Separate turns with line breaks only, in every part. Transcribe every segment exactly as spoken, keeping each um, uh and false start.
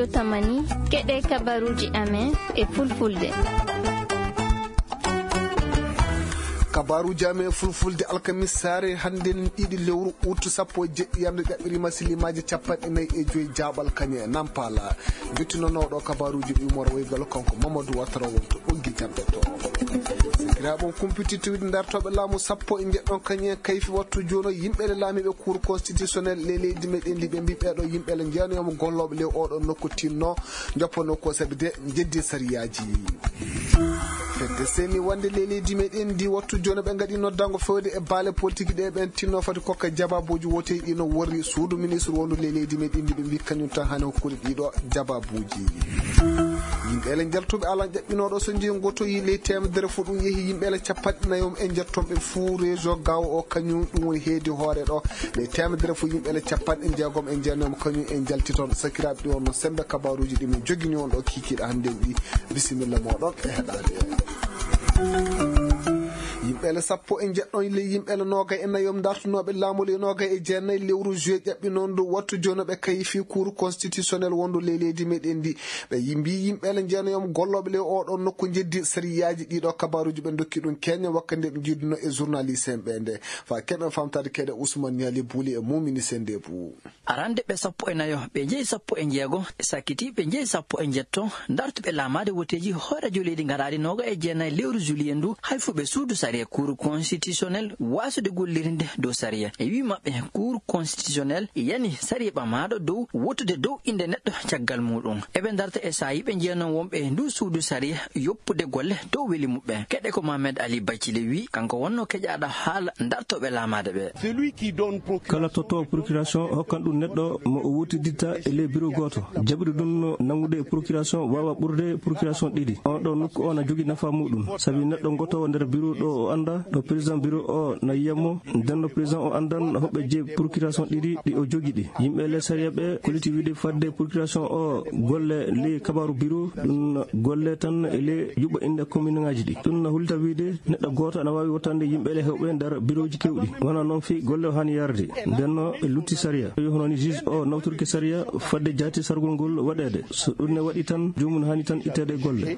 radio Tamani keɗe kabaruji amen e fulfulde.
kabaru jame fulfulde alkamis sare handen ɗiɗi lewru août sappo e jeɗɗi yamde ɗaɓɓiri masilimaji capanɗe nayyi e joyi jaɓal kañe nampala bittinonoɗo kabaruji ɗumor woygalo kanko Mamadou Watara wonto ɗoggi jamɓe to sikiraɓon compétitivde dartoɓe laamu sappo e jeɗɗon kañe kayfi wattu jono yimɓele laamiɓe cour constitutionnel le leydi meɗen ndi ɓe mbi ɓeɗo yimɓele jeyanoyamo golloɓe lew oɗon nokku tinno joppanno ko sabi de jeddi sariyaji fedde seni wande le leydi meɗen ndi wattu joni ɓe gaɗi noddango fewde e baale politique ɗe ɓen tinno fati kokka jababuji woteyi ɗi no worri suudu ministre wondu le leydi meɗen ndi ɓe mbi kañum tan hane hokkude ɗiɗo jababuji yimɓele jaltuɓe alan ƴaɓɓinoɗo so jeeyi gotoyi ley temedere fo ɗum yeehi yimɓele capanɗe nayom e jettonɓe fuu région gawo o kañum ɗum woni heedi hoore ɗo ley temedere fo yimɓele capanɗe jeegom e jeenom kañum en jalti toon sakiraɓe ɗi wonno sembe kabaruji ɗi min jogini on ɗo kikiɗa hande ɗi bisimilla moɗon e heɗade yimɓele sappo e jeɗɗon le yimɓele nogay e nayom dartunoɓe laamule nogay e jeenayyi lewru juillet ƴaɓɓi noon du wattu joni ɓe kayifi cour constitutionnel wondu le leydi meɗen ndi ɓe yimbi yimɓele jeenayom golloɓe le oɗon nokku jeddi sariyaji ɗiɗo kabaruji ɓe dokki ɗum keña wakkande ɓe jidduno e journaliste en ɓe nde fa keɓen famtade keɗe Ousmane Niali Bouli e mumini sende bou
arande ɓe sappo e nayo ɓe jeeyi sappo e jeego sakiti ɓe jeeyi sappo e jetto dartuɓe laamade woteji horadio leydi gaɗaɗi noga e jeenayyi lewru juillet ndu hay fu ɓe suudu sariya cour constitutionnel wasude gollirinde dow sariya e wi mabɓe cour constitutionnel yani sariya ɓamaɗo dow wotude dow inde neɗɗo caggal muɗum eɓe darta e sa yiɓe jeenon wonɓe ndu suudu sariya yoppude golle dow weeli muɓɓe keɗe ko Mohamed Ali Bacile wi kanko wonno keƴaɗo haala dartoɓe laamade ɓe
kala totto procuration hokkan ɗum neɗɗo mo o wutiditta e ley bureau goto jaɓude ɗum nangude procuration wawa ɓurde procuration ɗiɗi on ɗo nokku o na jogui nafa muɗum saabi neɗɗo gotowo nder bureau ɗo o anda ɗo président bureau o na yiyatmo denno président o andan hoɓɓe je procuration ɗiɗi ɗi o jogui ɗi yimɓe le sariya ɓe koliti wiide fadde procuration o golle ley kabaru bureau ɗum golle tan e ley yuɓɓo inde commune ngaji ɗi ɗum na hulta wiide neɗɗo goto ana wawi wottande yimɓe le hewɓe nder bureau ji kewɗi wona noon fi golle o hani yarde ndenno e lutti sariya yohnoni juge o nawtorke sariya fadde jaati sargol ngol waɗede so ɗum ne waɗi tan jomum hani tan ittede golle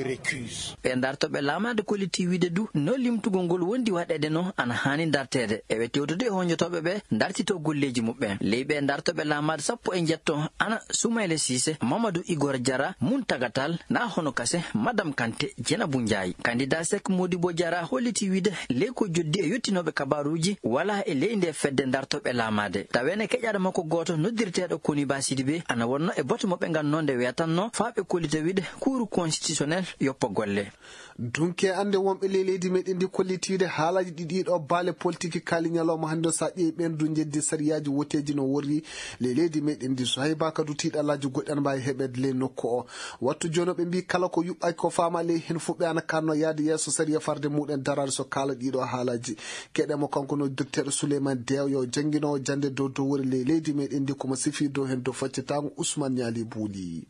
ɓe dartoɓe laamade koliti wiide du no limtugol ngol wondi waɗede no ana hani dartede eɓe tewtude e honjotoɓe ɓe dartito golleji muɓɓe ley ɓe dartoɓe laamade sappo e jetto ana Soumaïla Cissé Mamadou Igor Diarra Muntagatal na hono kase Madame Kanté Dieynabou Ndiaye candidat Seck Modibo Diarra holliti wiide ley ko joddi e yettinoɓe kabaruji wala e ley nde fedde dartoɓe laamade tawene keƴaɗo makko goto noddirteɗo Koniba Sidibé ana wonno e boto moɓe gannode wiyatanno faaɓe kollita wiide cour constitutionnel yoppa golle
dunke ande wonɓe le leydi meɗen ndi kollitide haalaji ɗiɗiɗo baale politique kaali ñalawma hande sa ƴeewi ɓen du jeddi sariyaji woteji no worri le leydi meɗen ndi so hay baka du tiɗalaji goɗɗi ana mbawi heɓede le nokku o wattu joni ɓe mbi kala ko yuɓɓaki ko fama ley hen fo ɓe ana kanno yaade yesso sariya farde muɗen darade so kaala ɗiɗo haalaji keɗemo kanko no docteur Souleymane Dew yo jangguinowo jande dow dow wori le leydi meɗen ndi komo sifi dow hen dow faccitago Ousmane Niali Bouli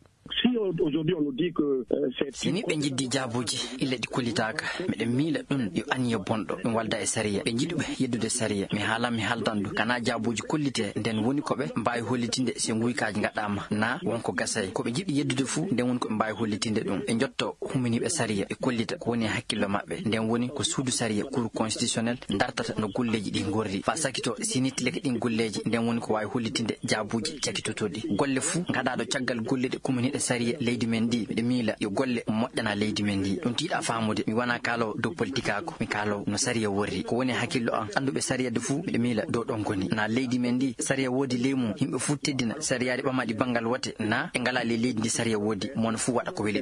sini ɓe jiddi jaabuji ille ɗi kullitaka miɗen miila ɗum yo aniya bonɗo ɗum walda e sariya ɓe jiɗuɓe yeddude sariya mi haalan mi haldandu kana jaabuji kollite nden woni koɓe mbawi hollitinde so guykaji gaɗama na wonko gasay koɓe jiɗi yeddude fuu nden woni koɓe mbawi hollitinde ɗum ɓe jotto huminiɓe sariya ɓe kollita ko woni e hakkillo mabɓe nden woni ko suudu sariya cour constitutionnel dartata no golleji ɗi gorri fa sakito sinitileke ɗin golleji nden woni ko wawi hollitinde jaabuji cakitotoɗi golle fuu gaɗaɗo caggal golleɗe commune sariya leydi men ndi miɗe miila yo golle moƴƴana leydi men ndi ɗum tiiɗa famude mi wona kaalowo dow politique ako mi kaalowo no sariya worri ko woni hakkillo an anduɓe sariya de fuu miɗe miila dow ɗon goni na leydi men ndi sariya woodi leymu yimɓe fuu teddina sariyaɗe ɓamaɗi banggal wote na e ngala le leydi ndi sariya woodi mono fuu waɗa ko weeli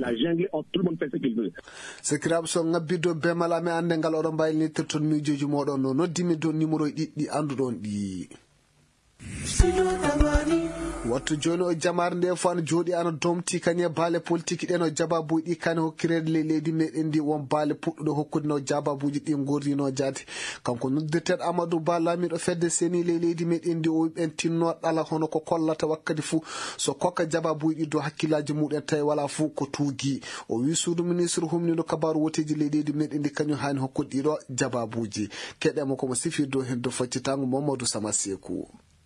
sekiraɓe so ngabbido bemala mi ande ngal oɗon mbawi nittirton miijoji moɗon no noddimi dow numéro ɗiɗɗi anduɗon ɗi wattu joni o jamar nde fo ana jooɗi ana domti kañe baale politique ɗen o jababuji ɗi kane hokkirede le leydi meɗen ndi won baale puɗɗuɗo hokkude no jababuji ɗi gorrino jaati kanko noddirteɗo Amadou Ba laamiɗo fedde seni le leydi meɗen ndi o ɓen tinno ɗala hono ko kollata wakkati fuu so kokka jababuji ɗi dow hakkillaji muɗen tawi wala fuu ko tuugui o wi suudu ministre humniɗo kabaru woteji le leydi meɗen ndi kañum hani hokkude ɗiɗo jababuji keɗemo komo sifi dow hen dow faccitago Mamadou Sama Sekou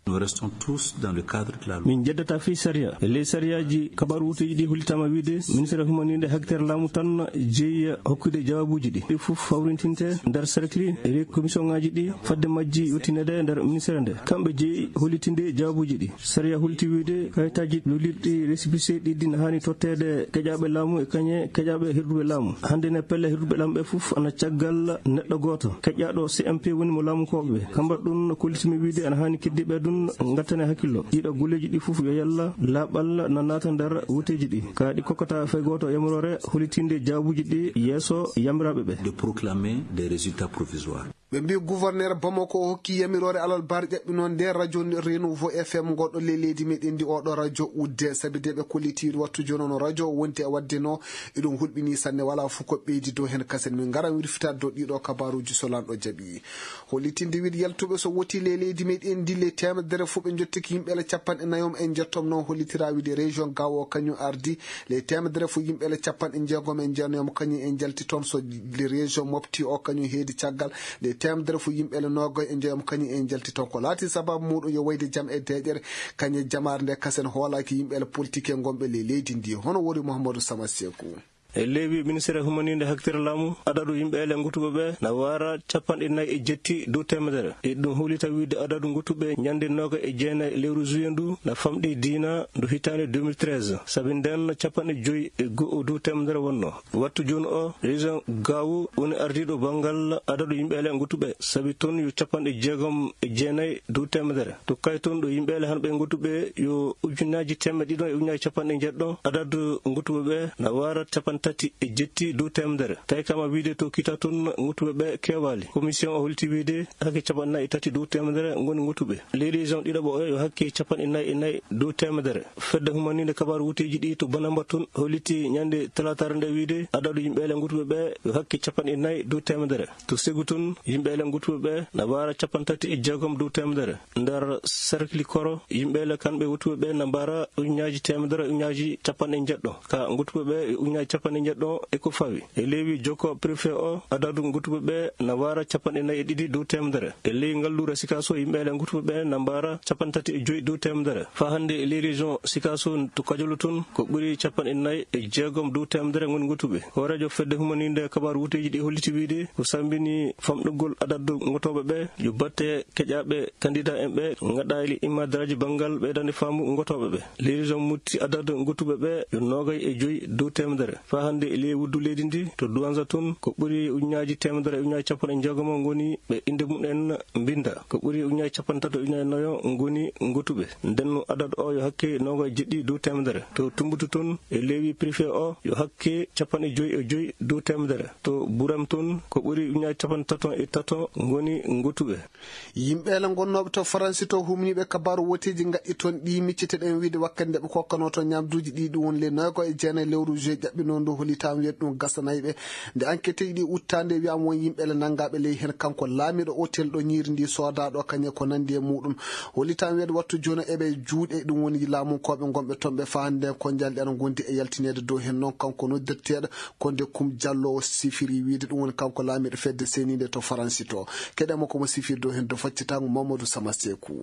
Nous restons tous dans le cadre de la loi.
Min jeddata fi saria le sariyaji kabar wutuji di hulitama wiide ministre humaninde hectaire lamu tan jeeya hokkude jawabuji di fu fawrintinte dar cercle e commission ngaji di fadde majji yotinede dar ministre nde kambe jeeyi hulitinde jawabuji di saria hulti wiide kaytaji lolirdi récépissé di din hani tottede kejabe lamu e kanye kejabe hirdube lamu hande ne pelle hirdube lambe fuf ana caggal neddo goto kejado C M P woni mo lamu kobe kambar dun kultimi wiide ana hani kiddibe dun ngatane hakkillo dido guleji di fuf yo yalla labal na nata dar wuteji di kaadi kokota fay goto yamrore hulitinde jawabuji di yeso yamrabe be
de proclamer des résultats provisoires.
ɓe mbi gouverneur Bamako o hokki yamirore alal baari ƴaɓɓi noon nde radio Renouveau F M goɗɗo le leydi meɗen ndi oɗo radio udde sabi de ɓe kollitiri wattu joni ono radio wonti e wadde no eɗum hulɓini sanne wala fu ko ɓeydi dow hen kasen min garan wirfitade dow ɗiɗo kabaruji so lanɗo jaaɓi hollitinde wiide yaltuɓe so woti le leydi meɗen ndi le temedere fu ɓe jottiki yimɓele capanɗe nayom en jettom noon hollitira wiide région gawo kañum ardi le temedere fu yimɓele capanɗe jeegom en jeenayom kañum en jalti toon so le région mofti o kañum heedi caggal le temedere fu yimɓele nogoy e jeeyam kañum en jalti toon ko laati sababu muɗum yo wayde jaam e deƴere kañe jamare nde kasen hoolaki yimɓele politique e gonɓe le leydi ndi hono wori Mouhamadou Sama Sekou
e leewi ministére humaninde hectaire lamu adadu yimɓele ngutuɓe ɓe na wara capanɗe nayyi e jetti dow temedere e ɗum hulita wiide adadu ngutuɓe ñande noga e jeenayyi lewru juillet ndu na famɗi diina ndu hitande deux mille treize sabi nden capanɗe joyyi e go'o dow temedere wonno wattu joni o région gawu woni ardiɗo banggal adadu yimɓele ngutuɓe sabi toon yo capanɗe jeegom e jeenayyi dow temedere to kay toon ɗo yimɓele hanɓe ngutuɓe yo ujunnaji temedde ɗiɗon e ujunnaji capanɗe jeɗɗon adadu ngutuɓe ɓe na wara capanɗe tati e jetti dow temedere tawi kama wiide to kita toon ngutuɓe ɓe kewali commission o holti wiide hakke capanɗe nayyi e tati dow temedere goni ngutuɓe les région ɗiɗaɓo o yo hakke capanɗe nayyi e nayyi dow temedere fedde humaninde kabaru wuteji ɗi to banamba toon holliti ñande talatare nde wiide adadu yimɓele ngutuɓe ɓe yo hakke capanɗe nayyi dow temedere to segu toon yimɓele ngutuɓe ɓe na wara capanɗe tati e jeegom dow temedere nder cercle koro yimɓele kamɓe ngutuɓe ɓe na mbara ujunaji temedere ujunaji capanɗe jeɗɗo ka ngutuɓe ɓe ujunaji capanɗe jeɗɗo e ko fawi e leewi jokko préfet o adadu ngutuɓe ɓe na wara capanɗe nayyi e ɗiɗi dow temedere e ley ngallure Sikaso yimɓele ngutuɓe ɓe na mbara capanɗe tati e joyyi dow temedere fa hande e ley région Sikaso to Kadiolo toon ko ɓuuri capanɗe nayyi e jeegom dow temedere goni ngutuɓe ho radio fedde humaninde kabaru wuteji ɗi holliti wiide ko sambini famɗugol adadu ngotoɓe ɓe yo batte keƴaɓe candidat en ɓe gaɗali immadaji banggal ɓeydande faamu ngotoɓe ɓe ley région mutti adadu ngutuɓe ɓe yo nogay e joyyi dow temedere fa hande e ley wuddu leydi ndi to duwanza toon ko ɓuuri ujunaji temedere e ujunaji capanɗe jeegom goni ɓe inde mumen binda ko ɓuuri ujunaji capanɗe tati ujunaji nayo goni ngutuɓe nden adadu o yo hakke nogo e jeɗɗi dow temedere to tumbutu toon e leewi préfet o yo hakke capanɗe joyyi e joyyi dow temedere to Buram toon ko ɓuuri ujunaji capanɗe taton e taton goni ngutuɓe
yimɓele gonnoɓe to France to humniɓe kabaru woteji gaɗɗi toon ɗi micciteɗen wiide wakkande nde ɓe kokkano toon ñamduji ɗi ɗum woni le nogo e jeenayyi lewru juillet ƴaɓɓino ndu holitama wiide ɗum gasanayiɓe nde enquête ɗi uttande wiyama won yimɓele nangaɓe ley hen kanko laamiɗo hôtel ɗo ñiiri ndi sodaɗo kañe ko nandi e muɗum holitama wiide wattu joni eɓe juuɗe ɗum woni laamukoɓe gonɓe toon ɓe fa hande ko jalɗi ana gondi e yaltinede dow hen noon kanko noddirteɗo konde Kum Diallo o sifiri wiide ɗum woni kanko laamiɗo fedde senide to France to keɗemo komo sifiri dow hen do faccitago Mamadou Sama Sekou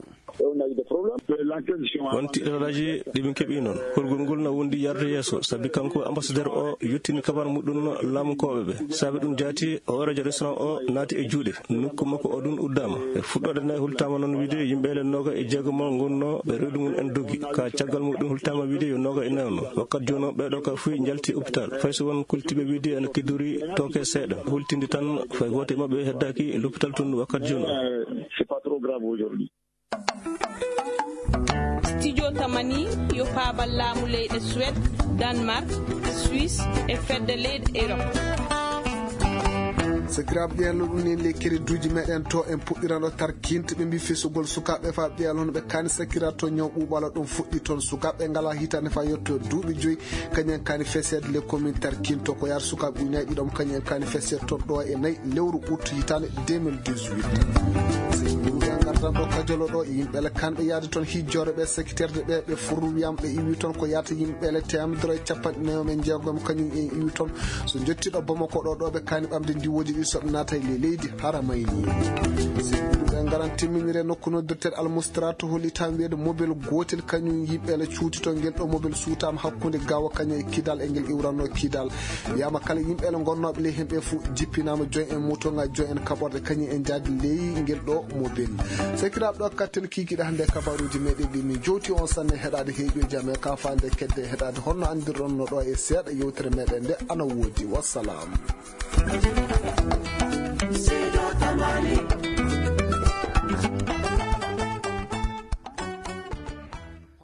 won tiɗoraji ɗimin keeɓi noon horgol ngol na wondi yarde yeeso sabi kanko ambassadeur o yettini kabar muɗum laamukoɓe ɓe sabi ɗum jaati o radio restaurant o naati e juuɗe nokku makko o ɗum uddama e fuɗɗode nayi hultama noon wiide yimɓele noga e jeegomo gonno ɓe reedu mum en doggi ka caggal muɗum hultama wiide yo noga e newno wakkati joni o ɓeɗo ka fuyi jalti hôpital fayso won kultiɓe wiide ene kiddori toke seeɗa hultinde tan fay goto e mabɓe heddaki e l'hôpital tun wakkati joni
studio tamani yo paabal laamu leyɗe Suède, Danemark, Suisse e fedde leyɗe Europe.
sakiraɓe ƴeelo ɗum ni le créduji meɗen to en puɗɗirano tarkinte ɓe mbi fesugol sukaɓe fa ƴeelo hono ɓe kani sakira to ñaw ɓuɓala ɗum fuɗɗi toon sukaɓe ngala hitande fa yetto duuɓi joyyi kañen kani fesede les communes tarkinto ko yaata sukaɓe ɓuynayi ɗiɗom kañen kani fesede toon ɗo e nayyi lewru août hitande deux mille dix-huit gardan ɗo Kadiolo ɗo yimɓele kamɓe yaade toon hijjore ɓe secrétaire ɓe ɓe furu wiyama ɓe iwi toon ko yata yimɓele temedere capanɗe nayyo men jeegom kañum en iwi toon so jettiɗo Bamako ɗo ɗo ɓe kani ɓamde ndiwoji ɗi soɓe naata le leydi haramayni ɓe ngaran timminire nokku noddirteɗe almustra to hollitama wiyede mobile gotel kañum yimɓele cuutito ngel ɗo mobile suutama hakkude gawa kañum e kidal e ngel iwranno kidal wiyama kala yimɓele gonnoɓe ley hen ɓe fo jippinama joyi en moutonga joyi en kaɓorde kañum en jaadi ley ngel ɗo mobile sekiraɓe ɗo kattel kikiɗe hande kabaruji meɗen ɗi min jowti on sanne heɗade heeƴo jaam e ka fande kedde heɗade honno andirronno ɗo e seeɗa yewtere meɗen nde ana woodi wassalam.